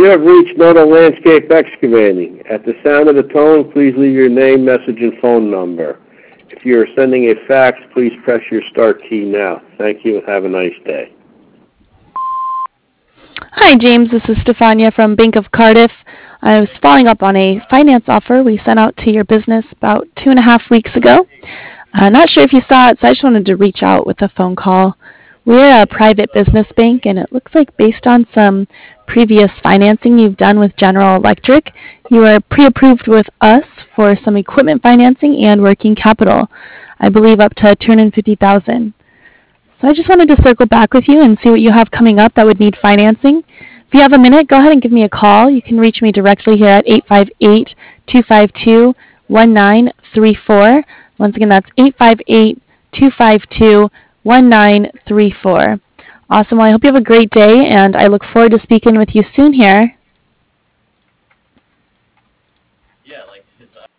You have reached Noto Landscape Excavating. At the sound of the tone, please leave your name, message, and phone number. If you are sending a fax, please press your start key now. Thank you and have a nice day. Hi, James. This is Stefania from Bank of Cardiff. I was following up on a finance offer we sent out to your business about 2.5 weeks ago. Not sure if you saw it, so I just wanted to reach out with a phone call. We're a private business bank, and it looks like based on some previous financing you've done with General Electric, you are pre-approved with us for some equipment financing and working capital. I believe up to $250,000. So I just wanted to circle back with you and see what you have coming up that would need financing. If you have a minute, go ahead and give me a call. You can reach me directly here at 858-252-1934. Once again, that's 858-252-1934. Awesome. Well, I hope you have a great day, and I look forward to speaking with you soon here.